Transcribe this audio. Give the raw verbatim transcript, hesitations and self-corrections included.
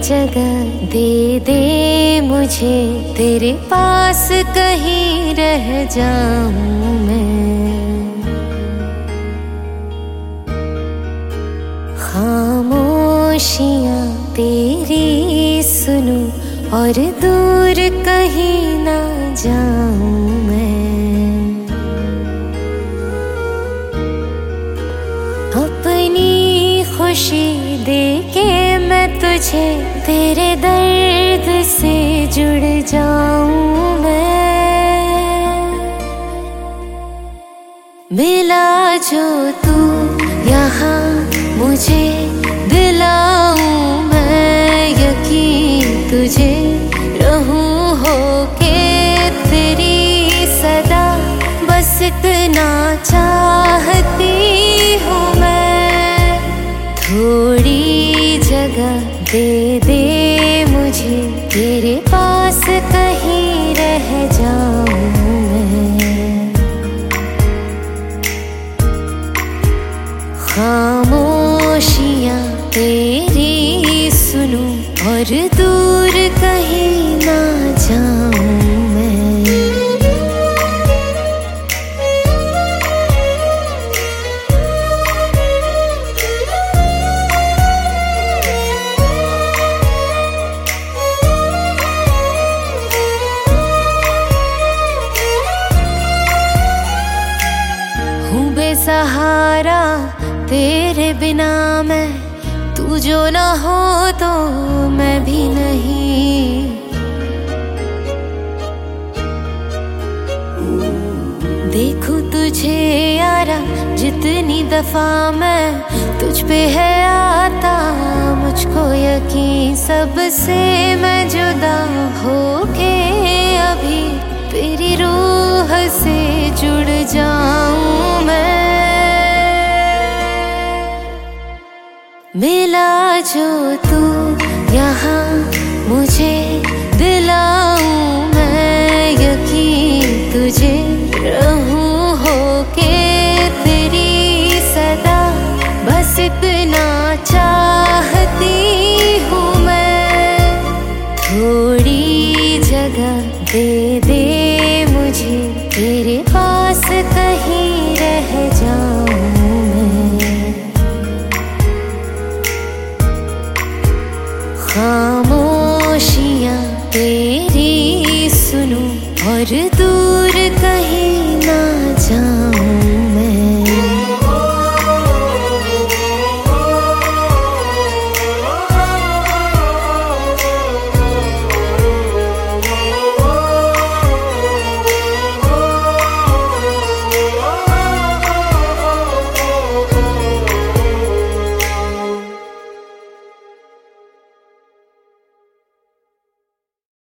जगह दे दे मुझे, तेरे पास कहीं रह जाऊं मैं। खामोशियां तेरी सुनूं और दूर कहीं ना जाऊं मैं। अपनी खुशी दे के मैं तुझे, तेरे दर्द से जुड़ जाऊं मैं। मिला जो तू यहाँ मुझे, दिलाऊं मैं यकीन तुझे, रहूं होके तेरी सदा, बस इतना चाहती हूँ मैं। थोड़ी जगह दे दे मुझे, तेरे पास कहीं रह जाऊं मैं। खामोशियां तेरी सुनूं और दूर कहीं ना जाऊं मैं। हूँ बेसहारा तेरे बिना मैं, तू जो ना हो तो मैं भी नहीं। देखूं तुझे यारा जितनी दफा मैं, तुझ पे है आता मुझको यकीन, सबसे मैं जुदा होके अभी तेरी रूह से जुड़ जाऊं मैं। मिला जो तू यहाँ मुझे, दिलाऊं मैं यकीन तुझे, रहूं होके तेरी सदा, बस इतना चाहती हूँ मैं। थोड़ी जगह दे दे मुझे, तेरे पास कहीं रह जाऊं मैं। खामोशियां तेरी सुनूं और दूर कहीं